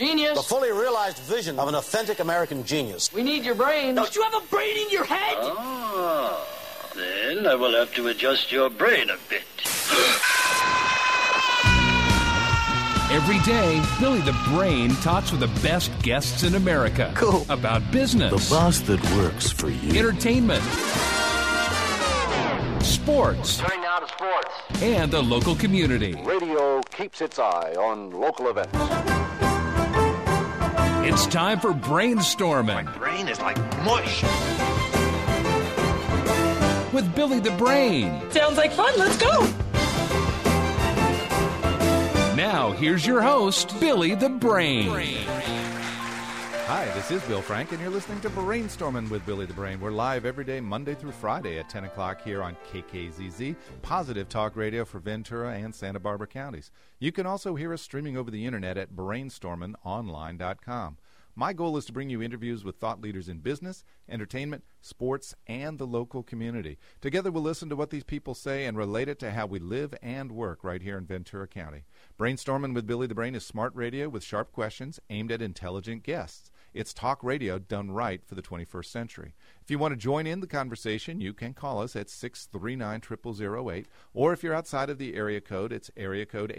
Genius. The fully realized vision of an authentic American genius. We need your brain. Don't you have a brain in your head? Ah, then I will have to adjust your brain a bit. Every day, Billy the Brain talks with the best guests in America. Cool. About business. The boss that works for you. Entertainment. Sports. Turning now to sports. And the local community. Radio keeps its eye on local events. It's time for Brainstorming. My brain is like mush. With Billy the Brain. Sounds like fun. Let's go. Now, here's your host, Billy the Brain. Hi, this is Bill Frank, and you're listening to Brainstorming with Billy the Brain. We're live every day, Monday through Friday at 10 o'clock here on KKZZ, Positive Talk Radio for Ventura and Santa Barbara counties. You can also hear us streaming over the internet at brainstormingonline.com. My goal is to bring you interviews with thought leaders in business, entertainment, sports, and the local community. Together we'll listen to what these people say and relate it to how we live and work right here in Ventura County. Brainstorming with Billy the Brain is smart radio with sharp questions aimed at intelligent guests. It's talk radio done right for the 21st century. If you want to join in the conversation, you can call us at 639-0008, or if you're outside of the area code, it's area code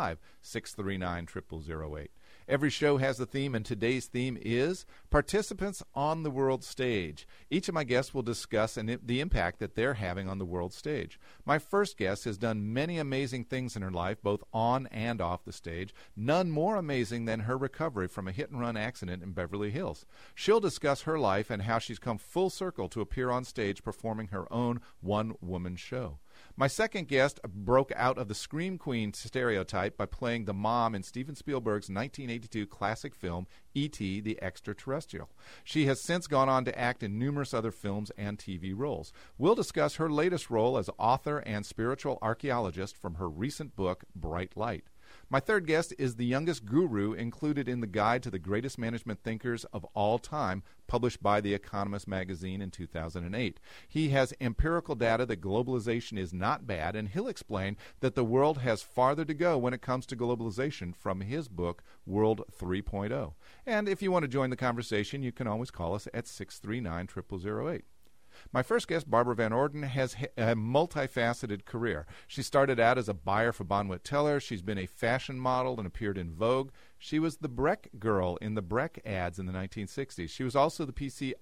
805-639-0008. Every show has a theme, and today's theme is Participants on the World Stage. Each of my guests will discuss the impact that they're having on the world stage. My first guest has done many amazing things in her life, both on and off the stage, none more amazing than her recovery from a hit-and-run accident in Beverly Hills. She'll discuss her life and how she's come full circle to appear on stage performing her own one-woman show. My second guest broke out of the Scream Queen stereotype by playing the mom in Steven Spielberg's 1982 classic film, E.T. the Extraterrestrial. She has since gone on to act in numerous other films and TV roles. We'll discuss her latest role as author and spiritual archaeologist from her recent book, Bright Light. My third guest is the youngest guru included in the Guide to the Greatest Management Thinkers of All Time, published by The Economist magazine in 2008. He has empirical data that globalization is not bad, and he'll explain that the world has farther to go when it comes to globalization from his book, World 3.0. And if you want to join the conversation, you can always call us at 639-0008. My first guest, Barbara Van Orden, has a multifaceted career. She started out as a buyer for Bonwit Teller. She's been a fashion model and appeared in Vogue. She was the Breck girl in the Breck ads in the 1960s. She was also the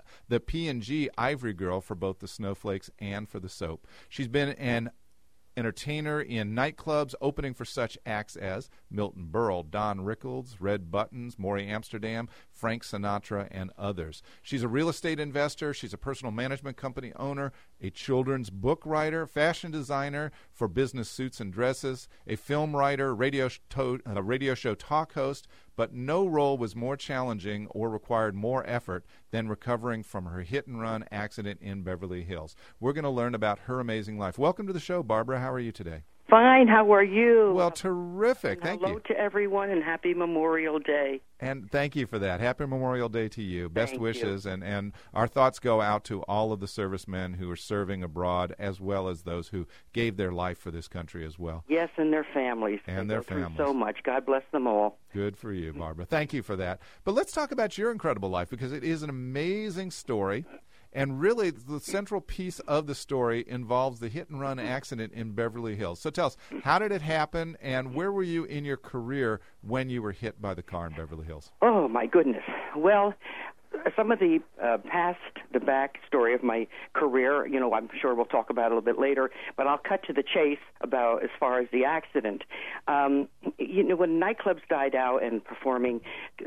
P&G Ivory girl for both the Snowflakes and for the soap. She's been an entertainer in nightclubs, opening for such acts as Milton Berle, Don Rickles, Red Buttons, Maury Amsterdam, Frank Sinatra, and others. She's a real estate investor. She's a personal management company owner, a children's book writer, fashion designer for business suits and dresses, a film writer, radio show talk host, but no role was more challenging or required more effort than recovering from her hit-and-run accident in Beverly Hills. We're going to learn about her amazing life. Welcome to the show, Barbara. How are you today? Fine. How are you? Well, terrific. Thank you. Hello to everyone, and happy Memorial Day. And thank you for that. Happy Memorial Day to you. Best Thank wishes. you. And our thoughts go out to all of the servicemen who are serving abroad, as well as those who gave their life for this country as well. Yes, and their families. And they their go through families. so much. God bless them all. Good for you, Barbara. Thank you for that. But let's talk about your incredible life, because it is an amazing story. And really, the central piece of the story involves the hit-and-run accident in Beverly Hills. So tell us, how did it happen, and where were you in your career when you were hit by the car in Beverly Hills? Oh, my goodness. Well, some of the the back story of my career, I'm sure we'll talk about it a little bit later, but I'll cut to the chase about as far as the accident. When nightclubs died out and performing,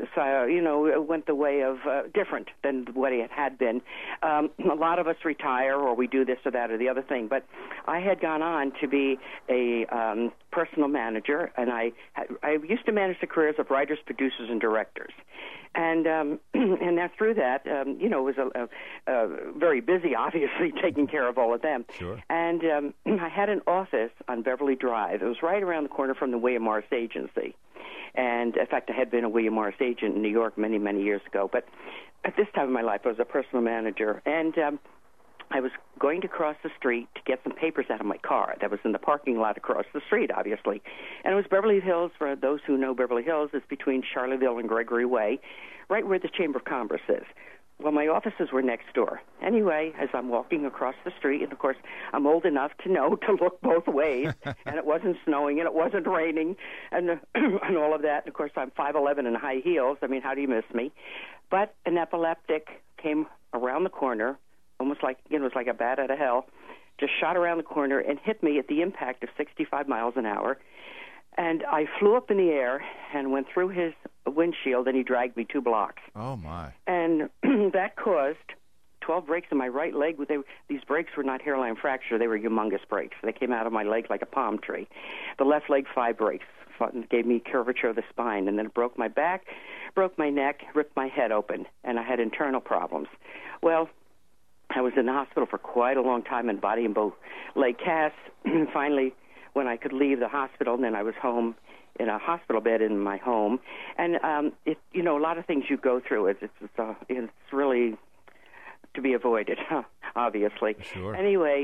it went the way of different than what it had been. A lot of us retire, or we do this or that or the other thing, but I had gone on to be a personal manager, and I used to manage the careers of writers, producers, and directors. And that through that, was very busy, obviously, taking care of all of them. Sure. And I had an office on Beverly Drive. It was right around the corner from the William Morris Agency. And, in fact, I had been a William Morris agent in New York many, many years ago. But at this time of my life, I was a personal manager. And I was going to cross the street to get some papers out of my car that was in the parking lot across the street, obviously. And it was Beverly Hills. For those who know Beverly Hills, it's between Charlottesville and Gregory Way, right where the Chamber of Commerce is. Well, my offices were next door. Anyway, as I'm walking across the street, and of course, I'm old enough to know to look both ways, and it wasn't snowing, and it wasn't raining, and and all of that. And of course, I'm 5'11" in high heels. I mean, how do you miss me? But an epileptic came around the corner, almost like, it was like a bat out of hell, just shot around the corner and hit me at the impact of 65 miles an hour. And I flew up in the air and went through his windshield, and he dragged me 2 blocks. Oh, my. And that caused 12 breaks in my right leg. These breaks were not hairline fracture. They were humongous breaks. They came out of my leg like a palm tree. The left leg, 5 breaks. Gave me curvature of the spine, and then it broke my back, broke my neck, ripped my head open, and I had internal problems. Well, I was in the hospital for quite a long time in body and both leg casts. Finally, when I could leave the hospital, and then I was home in a hospital bed in my home. And a lot of things you go through. It's really to be avoided, obviously. Sure. Anyway,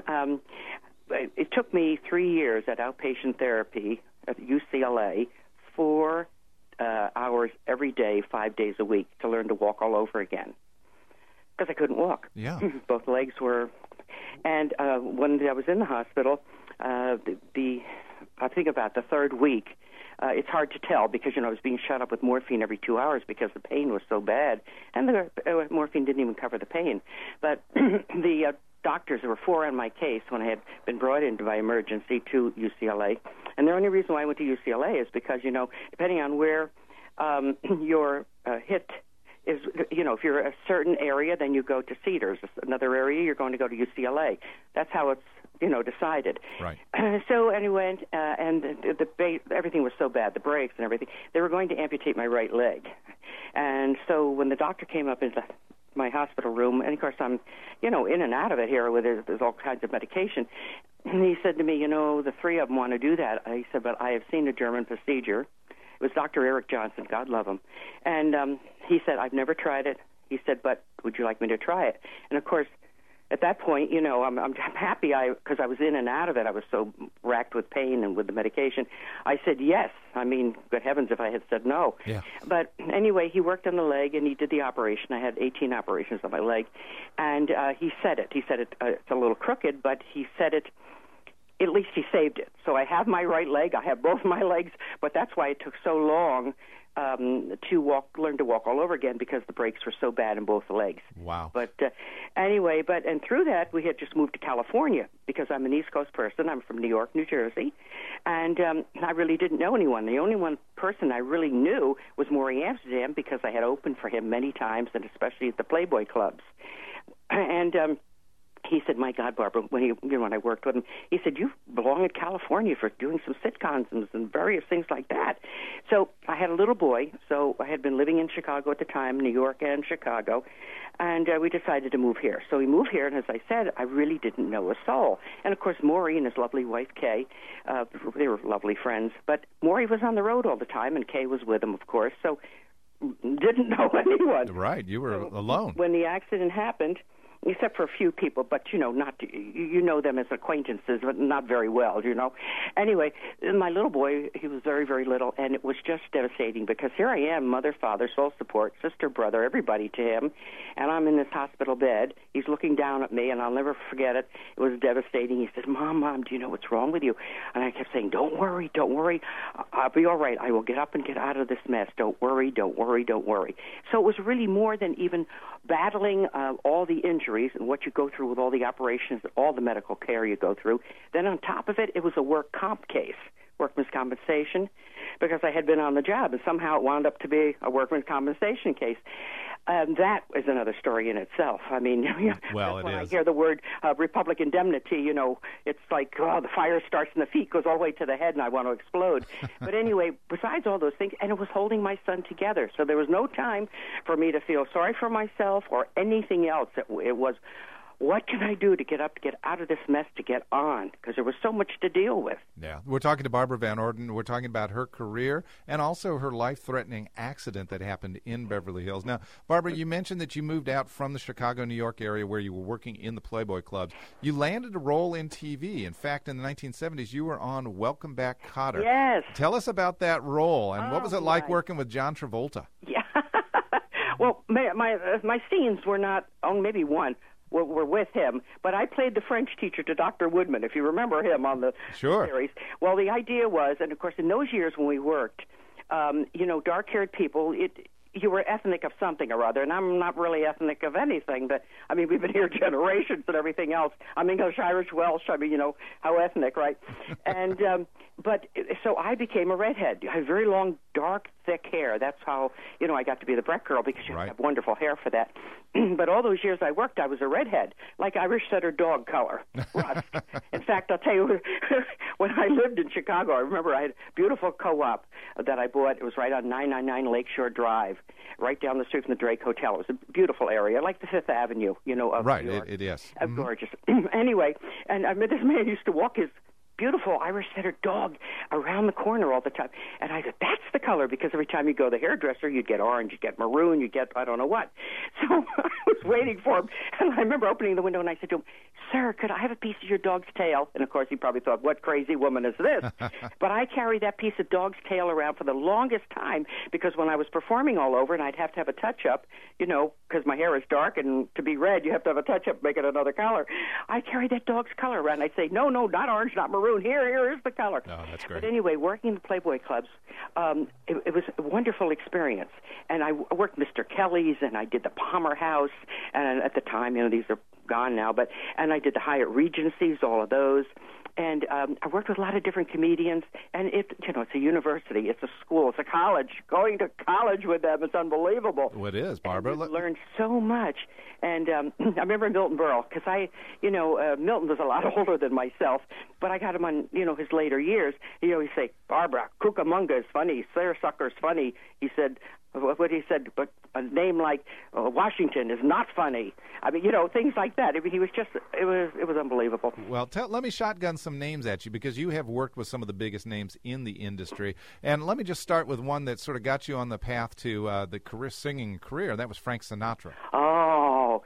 it took me 3 years at outpatient therapy at UCLA, 4 hours every day, 5 days a week, to learn to walk all over again. Because I couldn't walk. Yeah. Both legs were. And when I was in the hospital, I think about the 3rd week, it's hard to tell because, I was being shot up with morphine every 2 hours because the pain was so bad. And the morphine didn't even cover the pain. But the doctors, there were 4 on my case when I had been brought in by emergency to UCLA. And the only reason why I went to UCLA is because, depending on where your hit is, if you're a certain area, then you go to Cedars. Another area, you're going to go to UCLA. That's how it's, decided. Right. So anyway, and everything was so bad, the brakes and everything, they were going to amputate my right leg. And so when the doctor came up into my hospital room, and of course I'm, in and out of it here where there's all kinds of medication, and he said to me, the 3 of them want to do that. I said, but I have seen a German procedure. It was Dr. Eric Johnson, God love him. And he said, I've never tried it. He said, but would you like me to try it? And of course, at that point, I'm happy because I was in and out of it. I was so racked with pain and with the medication. I said yes. I mean, good heavens if I had said no. Yeah. But anyway, he worked on the leg and he did the operation. I had 18 operations on my leg. And he said it. He said it, it's a little crooked, but he said it. At least he saved it. So I have my right leg. I have both my legs, but that's why it took so long to learn to walk all over again because the brakes were so bad in both legs. Wow. But anyway, and through that, we had just moved to California because I'm an East Coast person. I'm from New York, New Jersey, and I really didn't know anyone. The only one person I really knew was Maury Amsterdam because I had opened for him many times, and especially at the Playboy clubs. And he said, my God, Barbara, when I worked with him, he said, you belong in California for doing some sitcoms and various things like that. So I had a little boy, so I had been living in Chicago at the time, New York and Chicago, and we decided to move here. So we moved here, and as I said, I really didn't know a soul. And, of course, Maury and his lovely wife, Kay, they were lovely friends. But Maury was on the road all the time, and Kay was with him, of course, so didn't know anyone. Right, you were alone. When the accident happened, except for a few people, but, not, you know them as acquaintances, but not very well, Anyway, my little boy, he was very, very little, and it was just devastating because here I am, mother, father, sole support, sister, brother, everybody to him, and I'm in this hospital bed. He's looking down at me, and I'll never forget it. It was devastating. He says, Mom, do you know what's wrong with you? And I kept saying, don't worry. I'll be all right. I will get up and get out of this mess. Don't worry. So it was really more than even battling all the injuries and what you go through with all the operations, all the medical care you go through. Then on top of it, it was a work comp case, workman's compensation, because I had been on the job, and somehow it wound up to be a workman's compensation case. That is another story in itself. I mean, well, when it I is. hear the word Republic indemnity, it's like, the fire starts in the feet, goes all the way to the head, and I want to explode. But anyway, besides all those things, and it was holding my son together, so there was no time for me to feel sorry for myself or anything else. It was what can I do to get out of this mess, to get on? Because there was so much to deal with. Yeah. We're talking to Barbara Van Orden. We're talking about her career and also her life-threatening accident that happened in Beverly Hills. Now, Barbara, you mentioned that you moved out from the Chicago, New York area where you were working in the Playboy clubs. You landed a role in TV. In fact, in the 1970s, you were on Welcome Back, Kotter. Yes. Tell us about that role, and what was it like working with John Travolta? Yeah. Well, my scenes were not, maybe one, were with him, but I played the French teacher to Dr. Woodman, if you remember him on the series. Well, the idea was, and of course in those years when we worked, dark-haired people, you were ethnic of something or other, and I'm not really ethnic of anything, but, I mean, we've been here generations and everything else. I'm English, Irish, Welsh, I mean, how ethnic, right? And, so I became a redhead. I had very long, dark, thick hair. That's how, I got to be the Breck girl, because you have wonderful hair for that. But all those years I worked, I was a redhead, like Irish setter dog color, rust. In fact, I'll tell you, when I lived in Chicago, I remember I had a beautiful co-op that I bought. It was right on 999 Lakeshore Drive, right down the street from the Drake Hotel. It was a beautiful area, like the Fifth Avenue, of New York. It is. Gorgeous. Anyway, and I met this man used to walk his beautiful Irish setter dog around the corner all the time. And I said, that's the color, because every time you go to the hairdresser, you'd get orange, you'd get maroon, you'd get I don't know what. So I was waiting for him, and I remember opening the window, and I said to him, sir, could I have a piece of your dog's tail? And, of course, he probably thought, what crazy woman is this? But I carried that piece of dog's tail around for the longest time, because when I was performing all over, and I'd have to have a touch-up, because my hair is dark, and to be red, you have to have a touch-up, make it another color. I carried that dog's color around. I'd say, no, not orange, not maroon. Here is the color. Oh, that's great. But anyway, working in the Playboy clubs, it was a wonderful experience. And I worked Mr. Kelly's, and I did the Palmer House, and at the time, these are gone now, and I did the Hyatt Regencies, all of those. And I worked with a lot of different comedians, and it's a university, it's a school, it's a college. Going to college with them, it's unbelievable. It is, Barbara. And learned so much. And I remember Milton Berle, because Milton was a lot older than myself, but I got him on, his later years. He always say, Barbara, Cucamonga is funny, Seersucker's funny. He said, what he said, but a name like Washington is not funny. I mean, things like that. I mean, he was just, it was unbelievable. Well, let me shotgun some names at you, because you have worked with some of the biggest names in the industry. And let me just start with one that sort of got you on the path to the singing career. That was Frank Sinatra. Oh,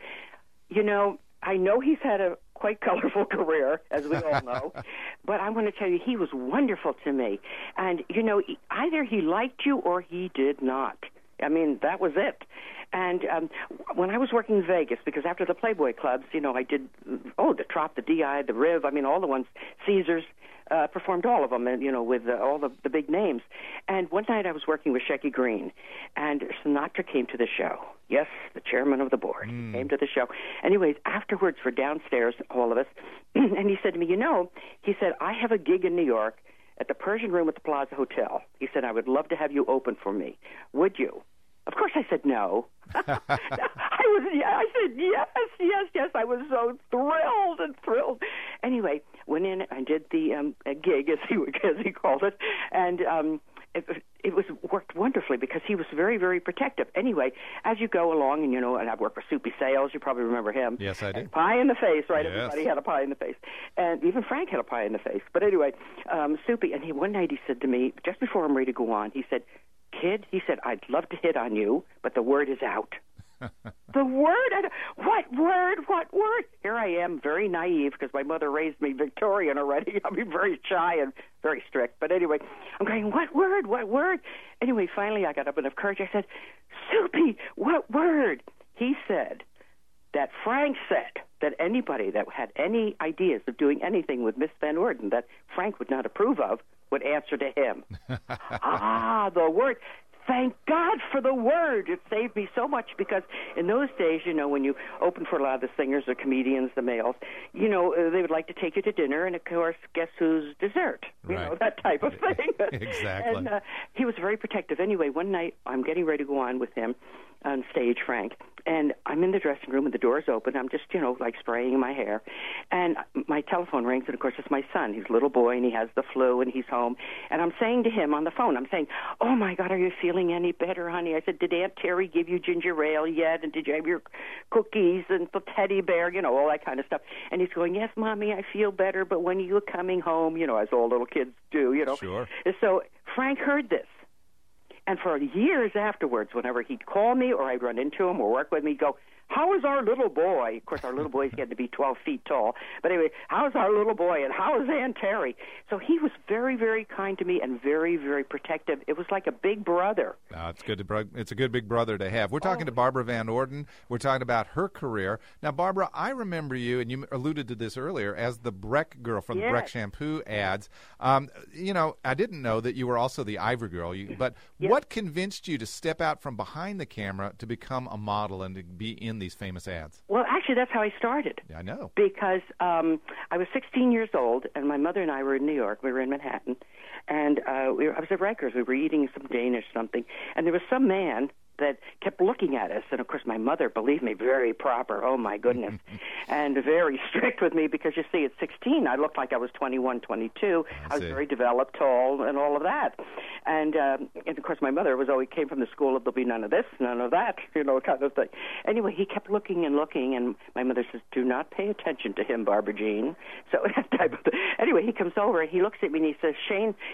I know he's had a quite colorful career, as we all know, but I want to tell you, he was wonderful to me. And, either he liked you or he did not. I mean, that was it. And when I was working in Vegas, because after the Playboy clubs, I did, the Trop, the DI, the Riv, I mean, all the ones, Caesars, performed all of them, and, with all the big names. And one night I was working with Shecky Green, and Sinatra came to the show. Yes, the chairman of the board came to the show. Anyways, afterwards, we're downstairs, all of us, and he said to me, he said, I have a gig in New York at the Persian Room at the Plaza Hotel. He said, I would love to have you open for me. Would you? Of course I said no. I said yes. I was so thrilled. Anyway, went in and did the gig, as he called it, and it was worked wonderfully, because he was very, very protective. Anyway, as you go along, and I've worked with Soupy Sales, you probably remember him. Yes, I do. And pie in the face, right? Yes. Everybody had a pie in the face, and even Frank had a pie in the face. But anyway, Soupy, and one night he said to me, just before I'm ready to go on, he said, kid, he said, I'd love to hit on you, but the word is out. The word? What word? Here I am, very naive, because my mother raised me Victorian already. I mean, very shy and very strict. But anyway, I'm going, what word? Anyway, finally I got up enough courage. I said, Soupy, what word? He said that Frank said that anybody that had any ideas of doing anything with Miss Van Orden that Frank would not approve of would answer to him. The word. Thank God for the word. It saved me so much, because in those days, when you open for a lot of the singers or comedians, the males, they would like to take you to dinner, and of course, guess who's dessert? That type of thing. Exactly. And he was very protective. Anyway, one night, I'm getting ready to go on with him on stage, Frank, and I'm in the dressing room, and the door's open. I'm just, like spraying my hair, and my telephone rings, and of course, it's my son. He's a little boy, and he has the flu, and he's home, and I'm saying to him on the phone, I'm saying, oh my God, are you feeling feeling any better, honey? I said, did Aunt Terry give you ginger ale yet? And did you have your cookies and the teddy bear, all that kind of stuff? And he's going, yes, Mommy, I feel better, but when are you coming home? As all little kids do, Sure. And so Frank heard this. And for years afterwards, whenever he'd call me or I'd run into him or work with me, he'd go, how is our little boy? Of course, our little boy's getting to be 12 feet tall. But anyway, how's our little boy and how is Aunt Terry? So he was very, very kind to me and very, very protective. It was like a big brother. It's a good big brother to have. We're talking to Barbara Van Orden. We're talking about her career. Now, Barbara, I remember you, and you alluded to this earlier, as the Breck girl from the Breck shampoo ads. I didn't know that you were also the Ivory girl. But what convinced you to step out from behind the camera to become a model and to be in these famous ads? Well, actually, that's how I started. Yeah, I know. Because I was 16 years old, and my mother and I were in New York. We were in Manhattan. And I was at Rikers. We were eating some Danish something. And there was some man that kept looking at us. And, of course, my mother, believe me, very proper. Oh, my goodness. And very strict with me because, you see, at 16, I looked like I was 21, 22. I was very developed, tall, and all of that. And of course, my mother came from the school of there'll be none of this, none of that, kind of thing. Anyway, he kept looking and looking, and my mother says, do not pay attention to him, Barbara Jean. So that type of thing. Anyway, he comes over, and he looks at me, and he says,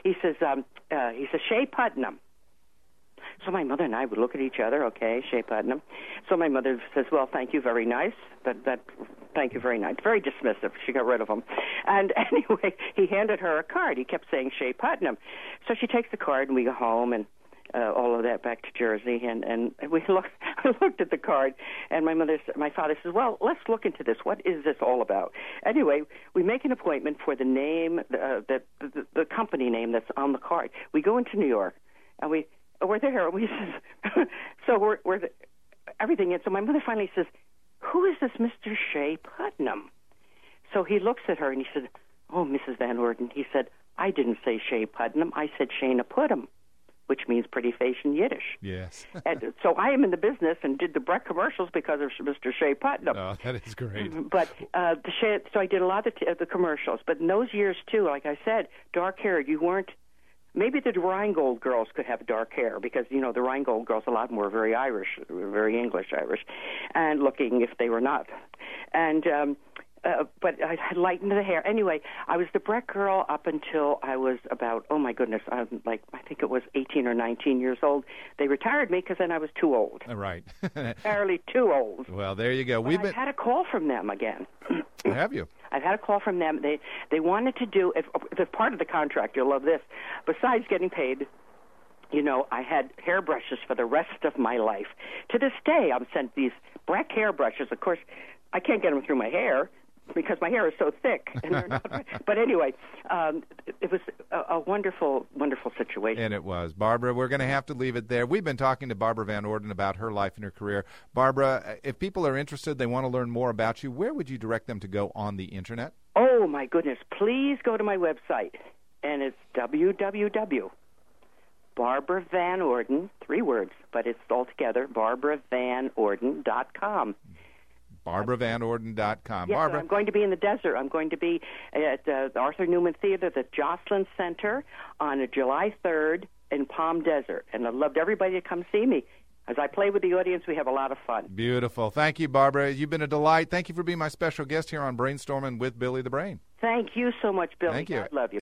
Shea Putnam. So my mother and I would look at each other, okay, Shea Putnam. So my mother says, well, thank you, very nice. Thank you, very nice. Very dismissive. She got rid of him. And anyway, he handed her a card. He kept saying Shea Putnam. So she takes the card, and we go home, and all of that back to Jersey. And we looked at the card, and my father says, well, let's look into this. What is this all about? Anyway, we make an appointment for the name, the company name that's on the card. We go into New York, and we're there. We says, so we're everything. And so my mother finally says, who is this Mr. Shea Putnam? So he looks at her and he said, oh, Mrs. Van Orden. He said, I didn't say Shea Putnam. I said Shayna Putnam, which means pretty face in Yiddish. Yes. And so I am in the business and did the Breck commercials because of Mr. Shea Putnam. Oh, that is great. But so I did a lot of the commercials. But in those years, too, like I said, dark-haired, you weren't. Maybe the Rheingold girls could have dark hair because, the Rheingold girls, a lot of them were very Irish, very English Irish, and looking if they were not. And but I lightened the hair. Anyway, I was the Breck girl up until I was about, oh, my goodness, I think it was 18 or 19 years old. They retired me because then I was too old. Right. Fairly too old. Well, there you go. I've had a call from them again. Have you? I've had a call from them. They wanted to do, if part of the contract, you'll love this, besides getting paid, I had hairbrushes for the rest of my life. To this day, I'm sent these Breck hairbrushes. Of course, I can't get them through my hair because my hair is so thick. And they're not, but anyway, it was a wonderful, wonderful situation. And it was. Barbara, we're going to have to leave it there. We've been talking to Barbara Van Orden about her life and her career. Barbara, if people are interested, they want to learn more about you, where would you direct them to go on the Internet? Oh, my goodness. Please go to my website, and it's www.Barbara Van Orden, 3 words, but it's all together, BarbaraVanOrden.com. BarbaraVanOrden.com. Yes, Barbara, I'm going to be in the desert. I'm going to be at the Arthur Newman Theater, the Jocelyn Center, on July 3rd in Palm Desert. And I'd love everybody to come see me. As I play with the audience, we have a lot of fun. Beautiful. Thank you, Barbara. You've been a delight. Thank you for being my special guest here on Brainstorming with Billy the Brain. Thank you so much, Billy. Thank you. God love you.